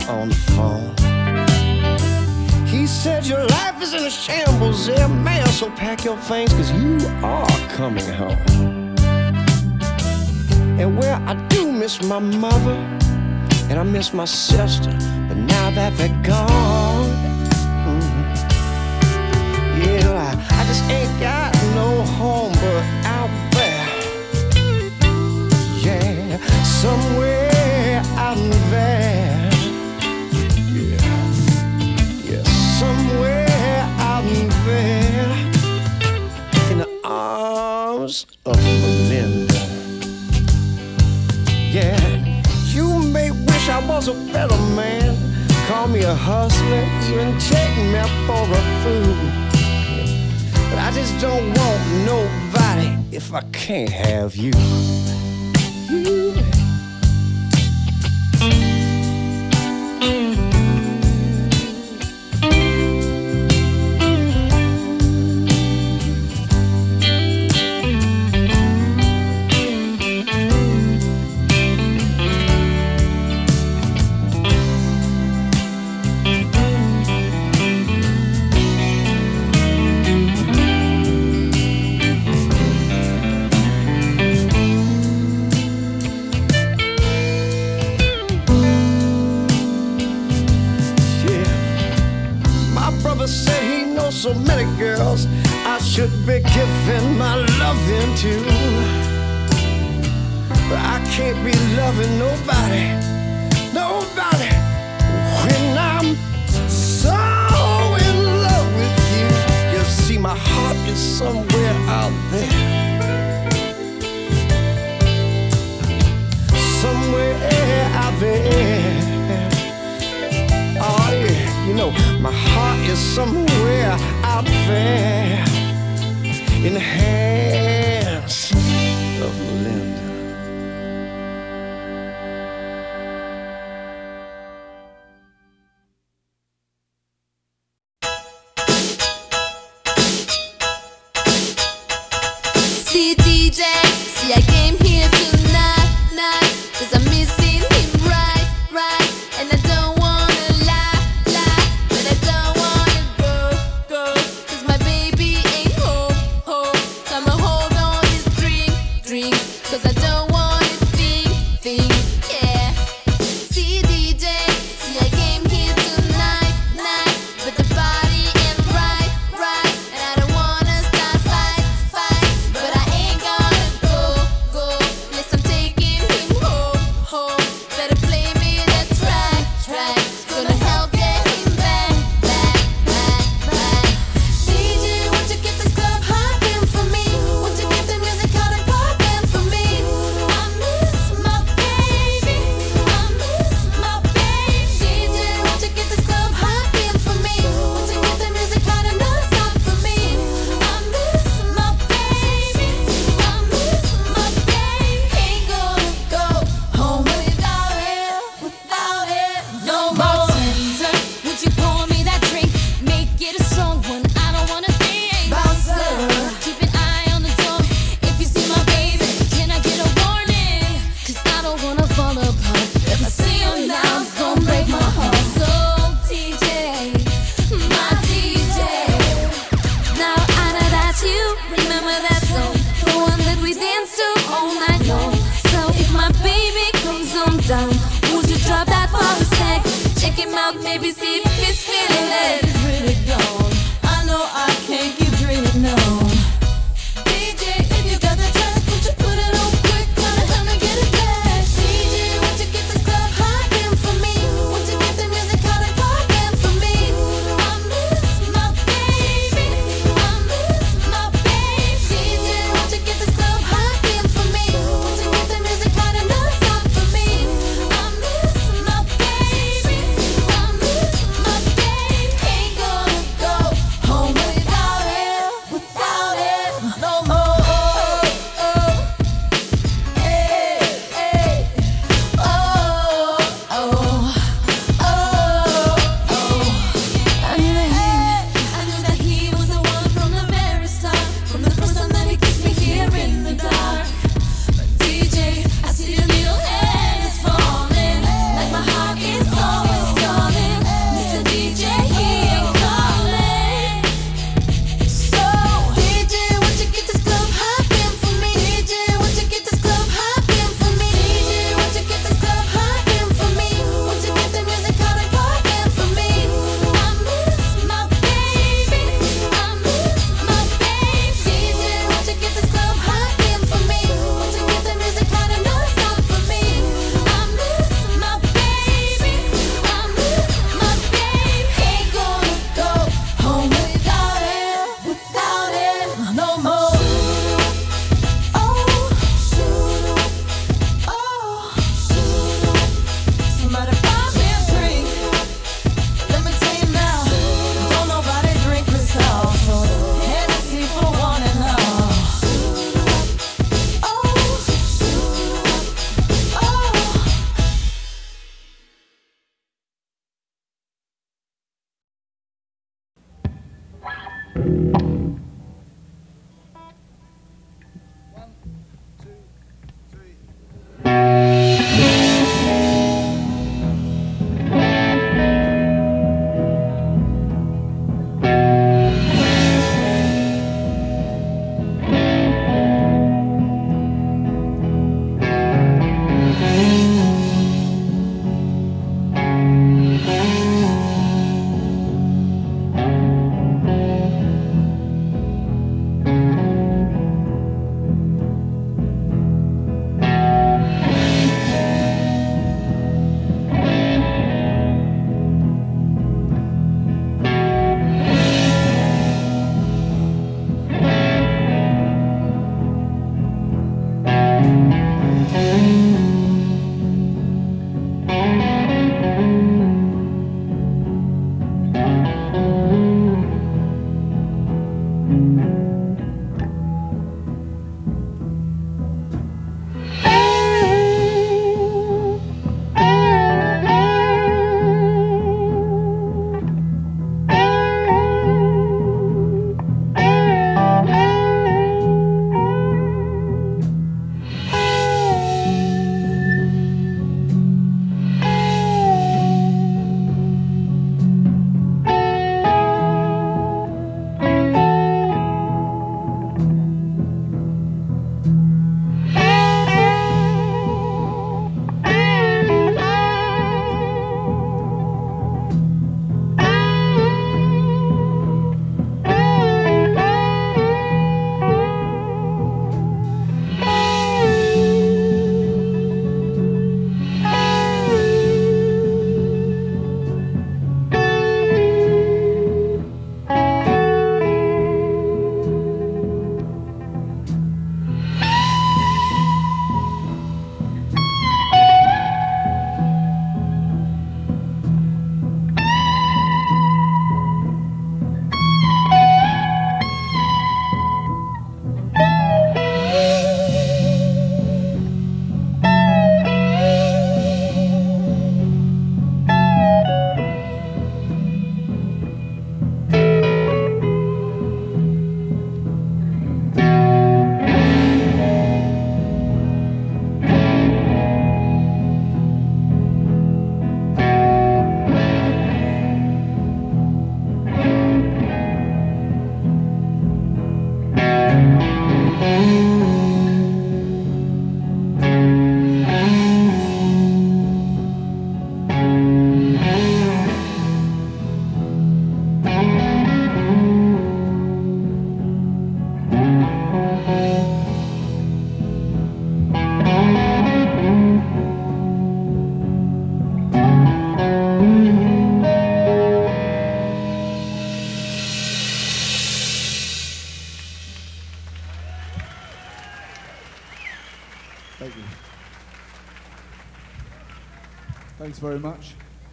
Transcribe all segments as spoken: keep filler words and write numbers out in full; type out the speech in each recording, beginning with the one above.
on the phone. He said your life is in a shambles there, man, so pack your things, cause you are coming home. And well, I do miss my mother, and I miss my sister, but now that they're gone, mm, yeah, I, I just ain't got no home but out there. Yeah, somewhere out there. Yeah, yeah, somewhere out there in the arms of Melinda. Yeah, you may wish I was a better man, call me a hustler, even take me for a fool. But I just don't want nobody if I can't have you. You. Said he knows so many girls I should be giving my loving to, but I can't be loving nobody, nobody when I'm so in love with you. You see, my heart is somewhere out there, somewhere out there. Oh yeah, you know, my heart is somewhere out there in the hands of Melinda. See D J, see I came here tonight, night, cause I'm missing him right, right, and I don't maybe see if he's feeling it. It's really gone. I know I can't keep dreaming, no. D J, if you got the track, won't you put it on quick? Gonna help me get it back. D J, won't you get this club hopping for me? Won't you get the music out and popping for me? I miss my baby, I miss my baby. D J, won't you get this club hopping for me? Won't you get the music out and non-stop for me? I miss my baby, I miss my Thanks very much.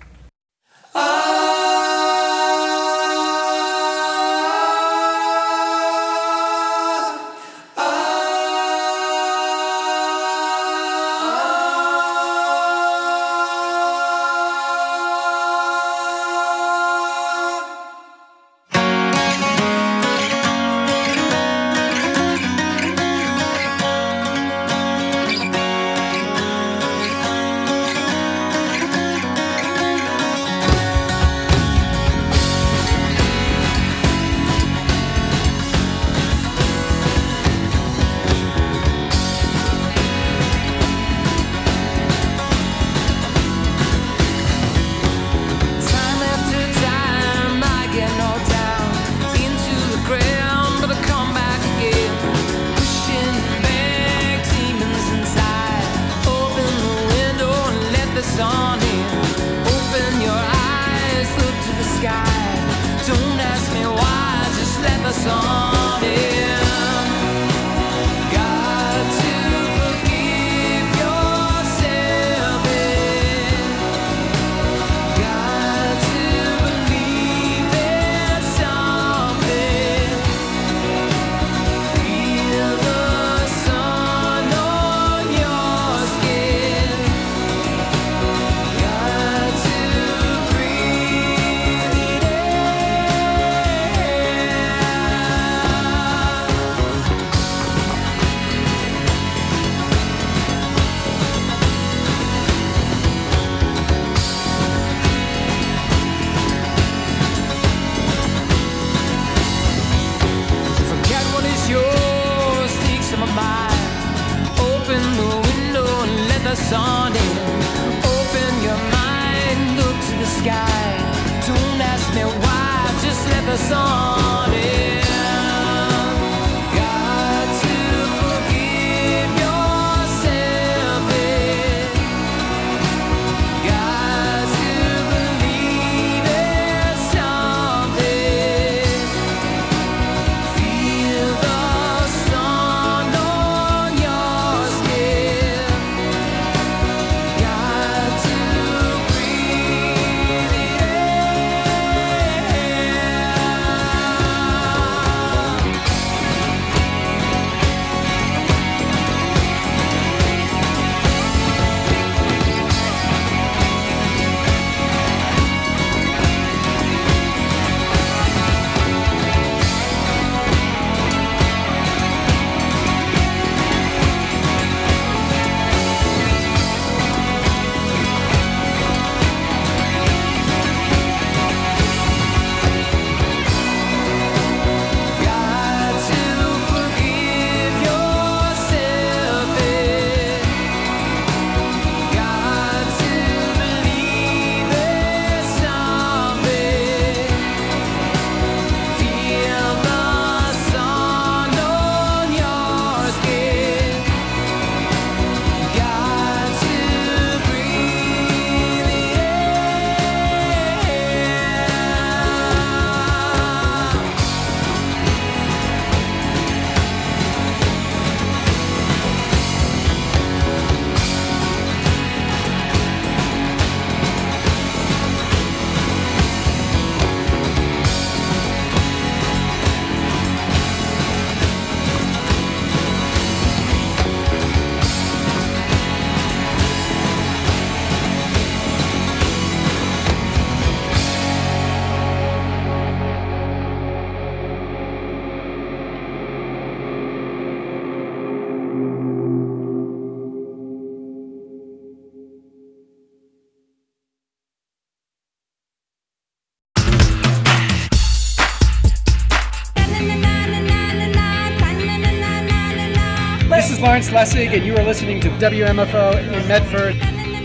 This is Lawrence Lessig, and you are listening to W M F O in Medford.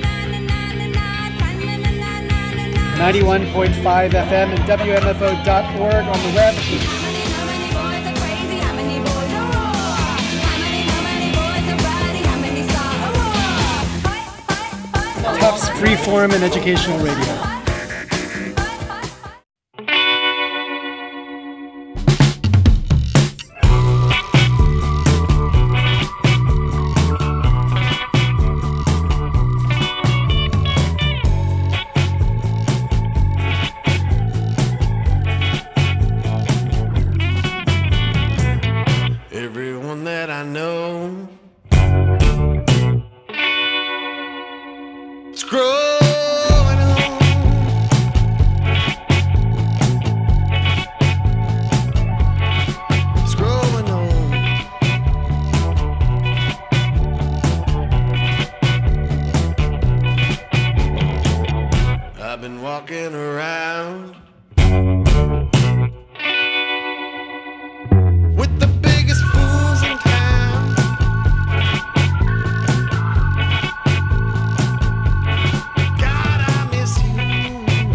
ninety-one point five F M and W M F O dot org on the web. Tufts Freeform and Educational Radio. around with the biggest fools in town. God, I miss you.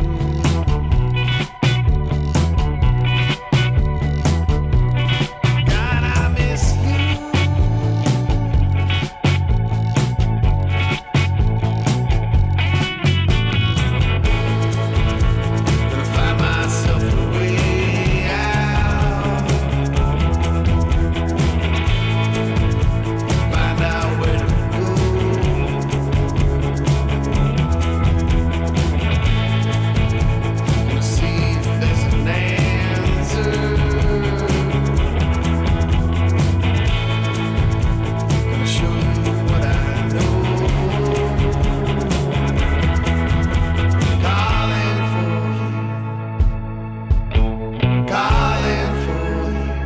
God, I miss you. Gonna find myself a way out. Find out where to go. Gonna see if there's an answer. Gonna show you what I know. Calling for you. Calling for you.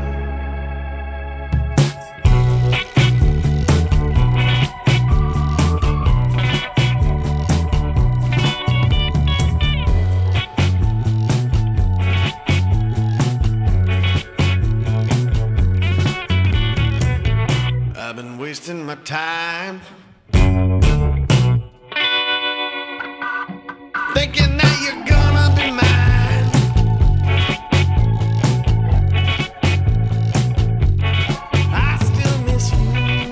I've been wasting my time thinking that you're gonna be mine. I still miss you.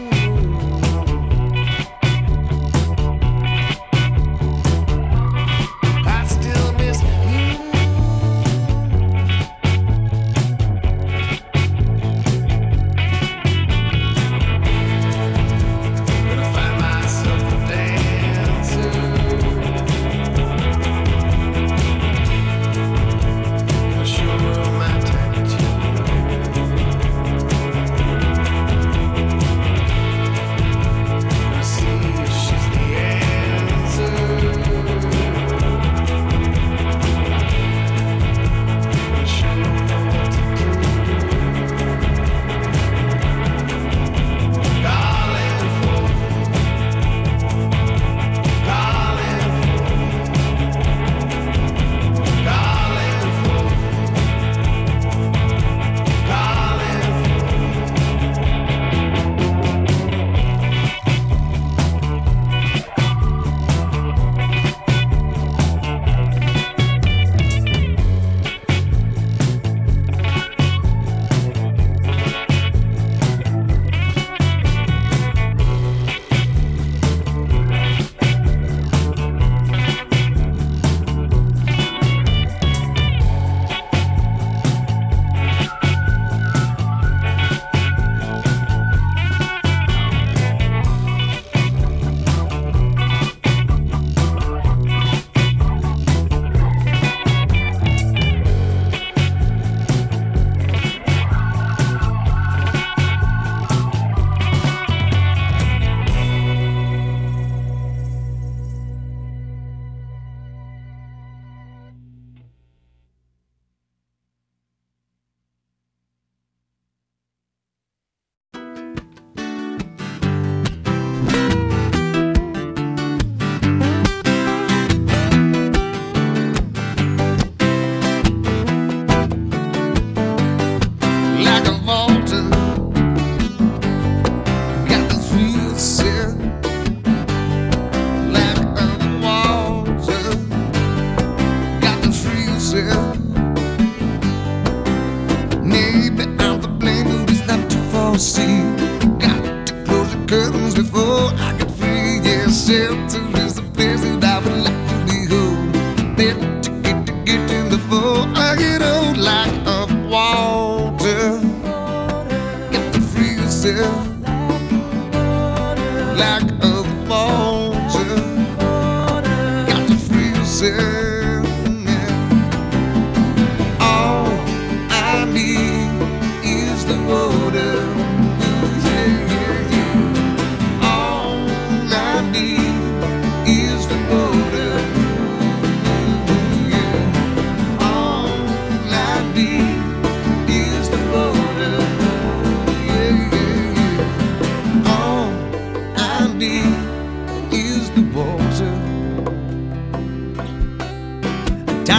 I still miss you. Gonna find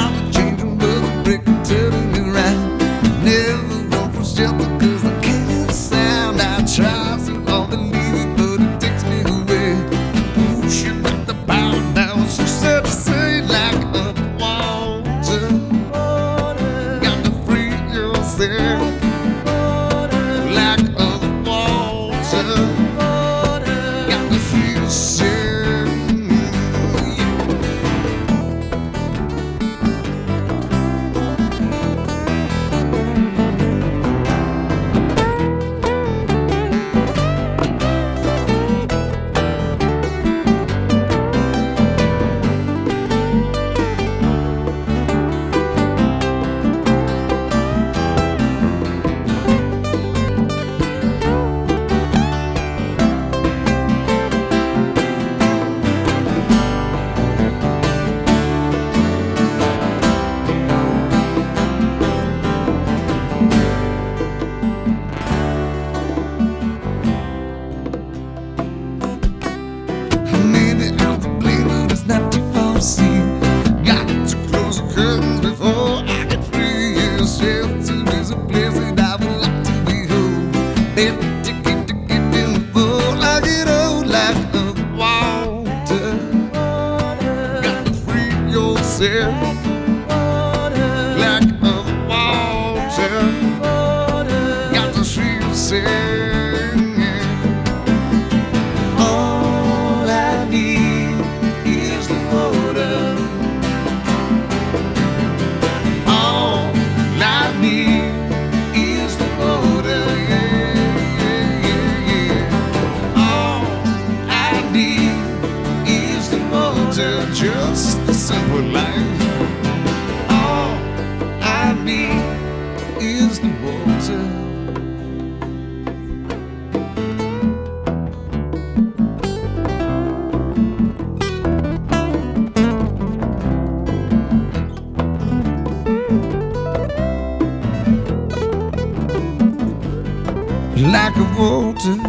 Like a water,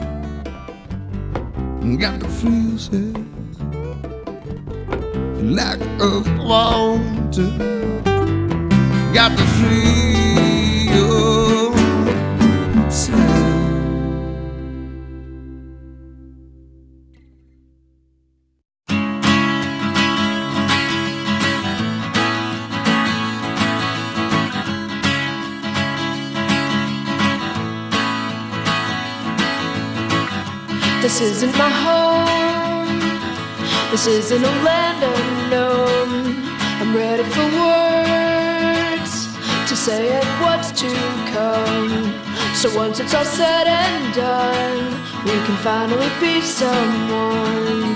got the freezes. Like a water, got the freezes. This isn't my home. This isn't a land unknown. I'm ready for words to say it what's to come. So once it's all said and done, we can finally be someone.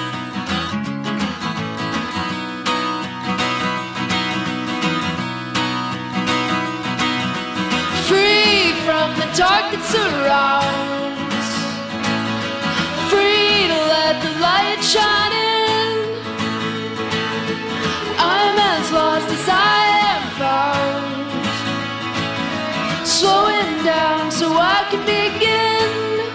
Free from the dark that surrounds. Free to let the light shine in. I'm as lost as I am found. Slowing down so I can begin.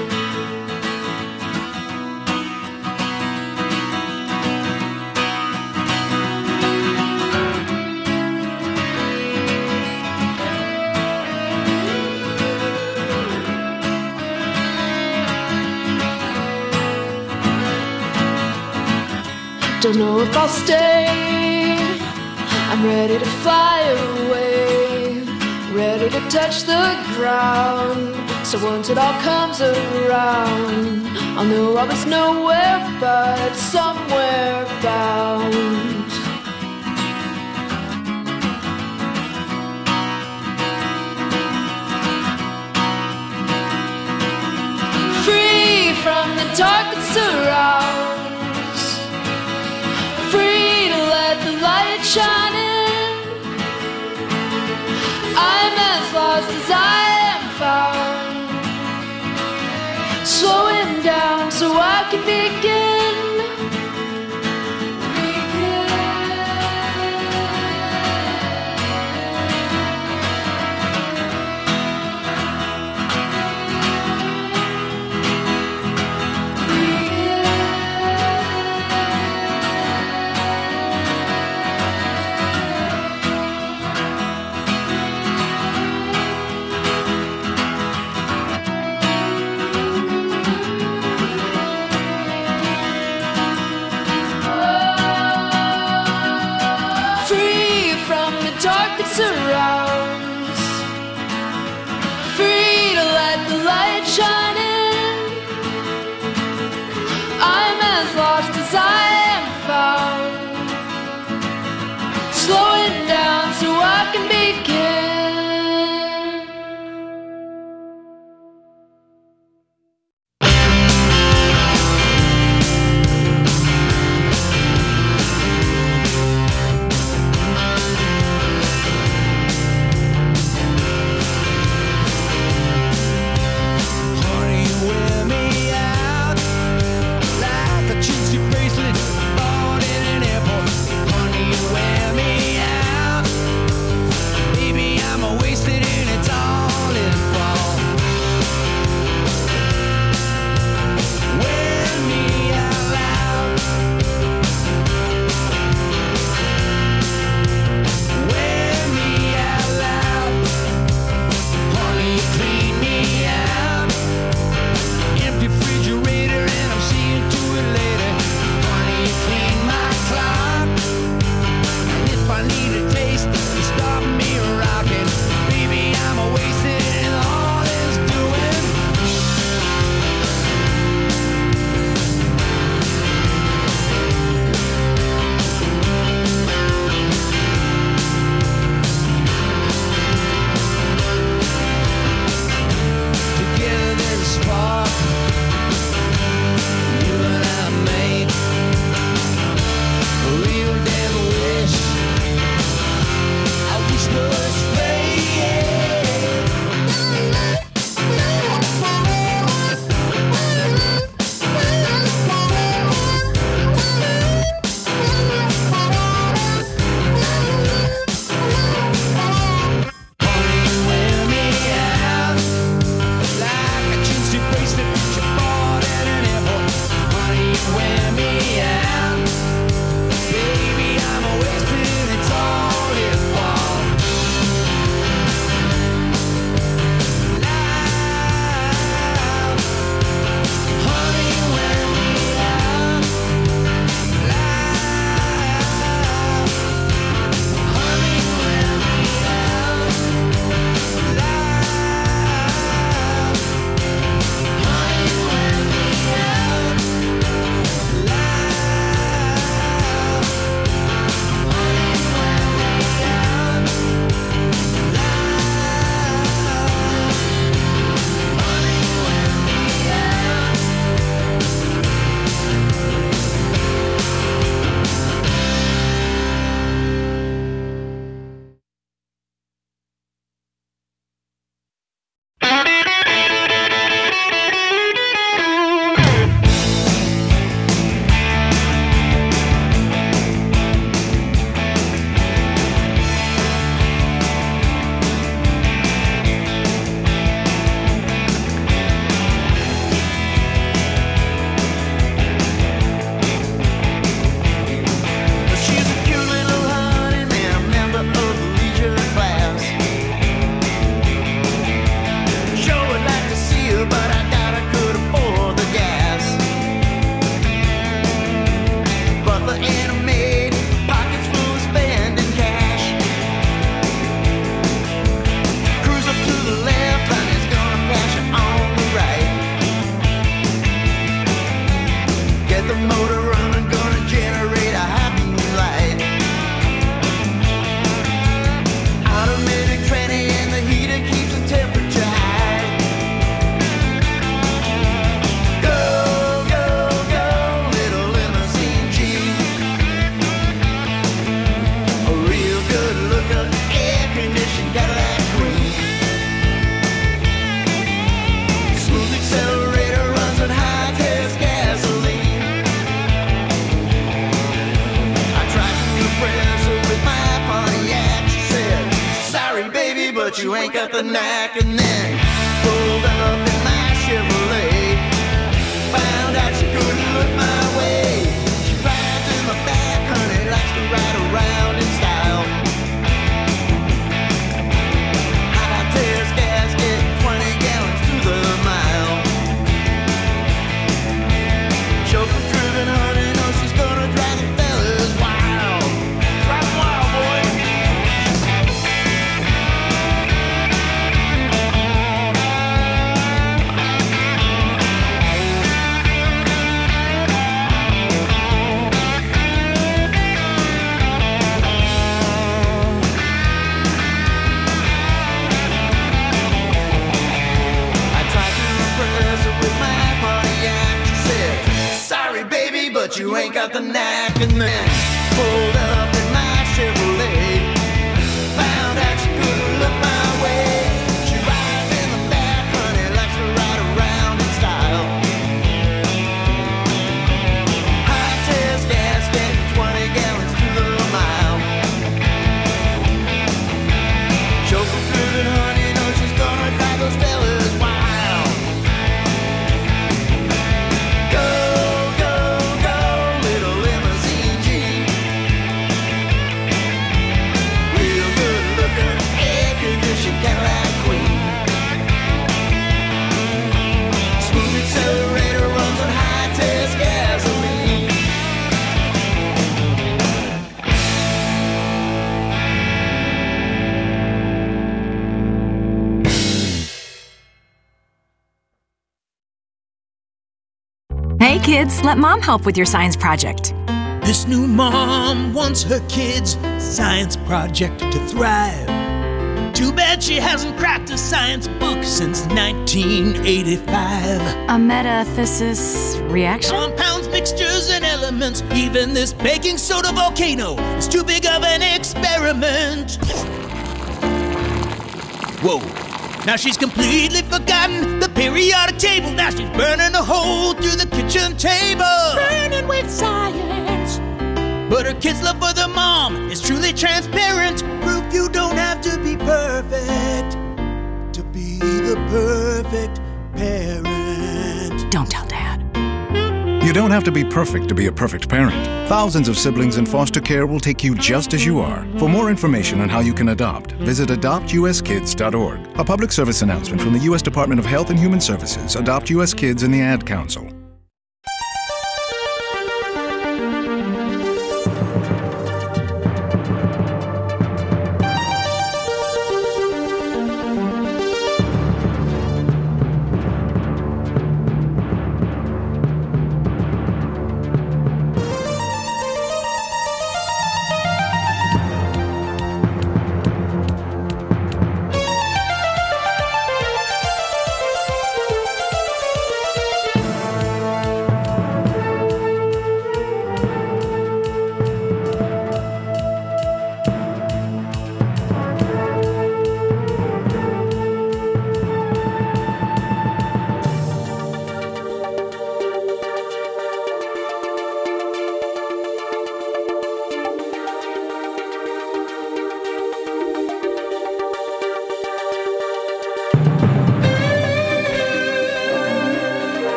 Don't know if I'll stay. I'm ready to fly away, ready to touch the ground. So once it all comes around, I'll know I was nowhere but somewhere bound. Free from the dark that surrounds. Free to let the light shine in. I'm as lost as I am found. Slowing down so I can begin. dark that surrounds, free to let the light shine in. I'm as lost as I am found, slowing down so I can begin. but you ain't got the knack. And then pulled up in my Chevrolet, found out she couldn't look my way. She rides in the back, honey, likes to ride around in style. High tears gasket, twenty gallons to the mile. Chauffeur driven, honey, knows she's gonna drive the fellas wild. Drive 'em wild, boy. knack, and then pulled up in my Chevrolet. Found out she couldn't look my way. She rides in the back, honey, likes to ride around in style. High test gas, getting twenty gallons to the mile. Chauffeur driven, honey, knows she's gonna drive those fellas wild. Go, go, go, little limousine Jeep. Real good looking, air conditioned Cadillac queen. Smooth accelerator runs on high test gasoline. Hey kids, let mom help with your science project. This new mom wants her kids' science project to thrive. Too bad she hasn't cracked a science book since nineteen eighty-five. A metaphysis reaction? Compounds, mixtures, and elements. Even this baking soda volcano is too big of an experiment. Whoa. Now she's completely forgotten the periodic table. Now she's burning a hole through the kitchen table. Burning with science. But her kids' love for their mom is truly transparent. Proof you don't have to be perfect to be the perfect parent. Don't tell Dad. You don't have to be perfect to be a perfect parent. Thousands of siblings in foster care will take you just as you are. For more information on how you can adopt, visit adopt u s kids dot org. A public service announcement from the U S Department of Health and Human Services, Adopt U S Kids, and the Ad Council.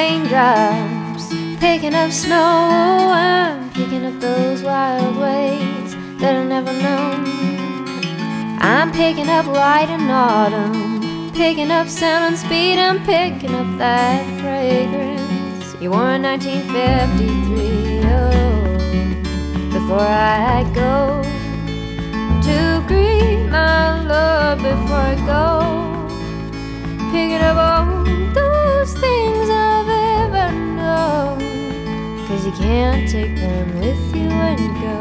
raindrops, picking up snow. I'm picking up those wild ways that I never known. I'm picking up light in autumn, picking up sound and speed. I'm picking up that fragrance you wore in nineteen fifty-three. Oh, before I go to greet my love, before I go, picking up all those things I've ever known, 'cause you can't take them with you when you go.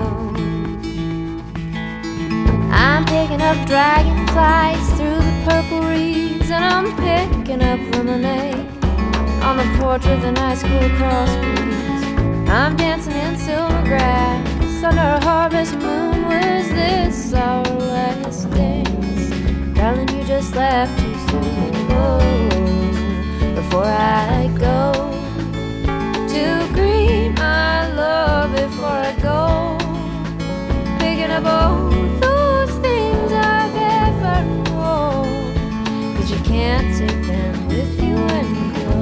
I'm picking up dragonflies through the purple reeds, and I'm picking up lemonade on the porch with a nice cool cross breeze. I'm dancing in silver grass under a harvest moon. Was this our last dance? Darling, you just left too soon. Oh, before I go to greet my love, before I go, picking up all those things I've ever known, 'cause you can't take them with you when you go.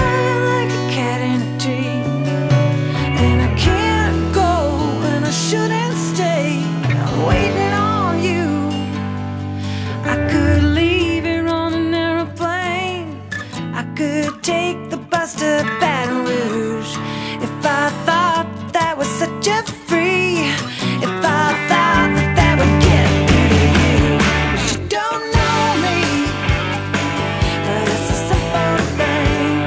cry like a cat in a tree. And I can't go and I shouldn't stay. I'm waiting on you. I could leave here on an aeroplane. I could take the bus to Baton Rouge. If I thought that was such a free, if I thought that that would get me to you. But you don't know me, but it's a simple thing.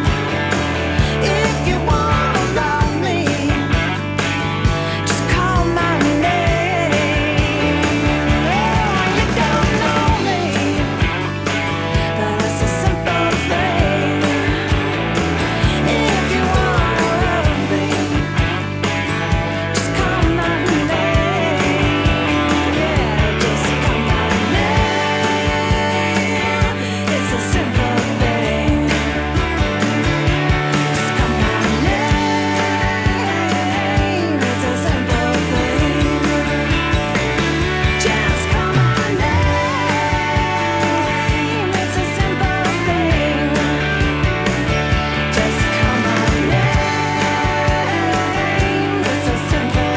If you wanna love me, just call my name. Oh, you don't know me, but it's a simple thing. If you wanna love me, just call my name. Yeah, just call my name. It's a simple thing. Just call my name. It's a simple thing. Just call my name. It's a simple thing. Just call my name. It's a simple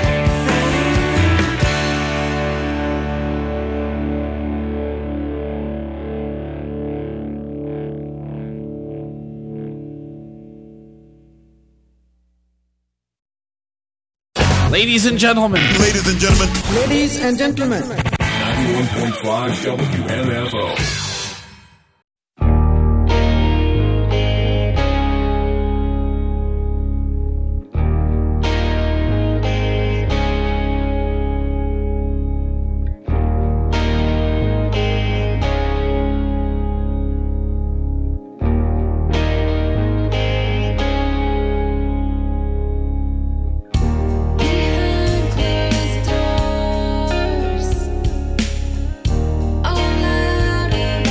Ladies and gentlemen, Ladies and gentlemen, Ladies and gentlemen, ninety-one point five W M F O. behind closed doors, all out of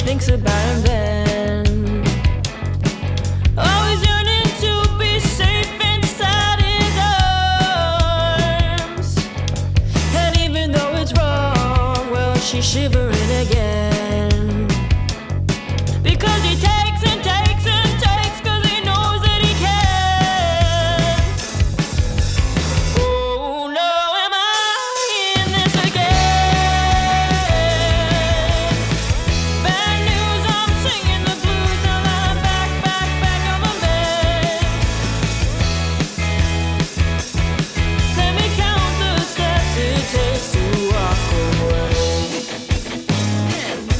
thinks about him then. Always yearning to be safe inside his arms. And even though it's wrong, well, she's shivering again. Because he takes and takes and takes, cause he knows that he can. Oh no, am I in this again? Bad news, I'm singing the blues, now I'm back, back, back on my bed. Let me count the steps it takes to walk away.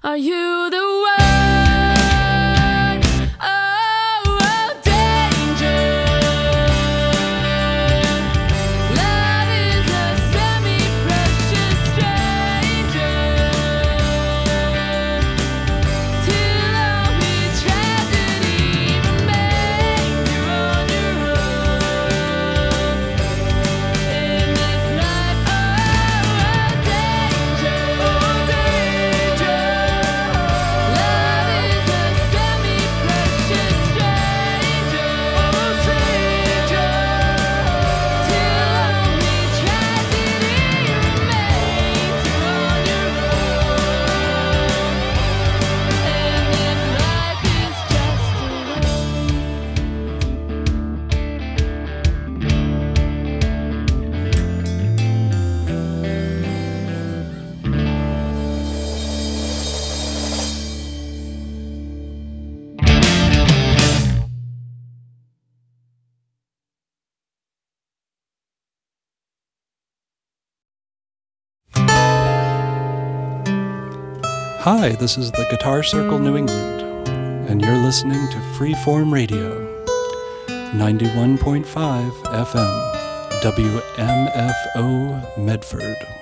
Are you the one? Oh, oh, danger. Love is a semi-precious stranger. Till only tragedy remains. You're on your own in this life. Oh, oh, danger. Oh, danger. Love is a semi-precious stranger. Oh, stranger. Till only tragedy remains. You're on your own, and this life is just Hi, this is the Guitar Circle New England, and you're listening to Freeform Radio, ninety-one point five F M, W M F O Medford.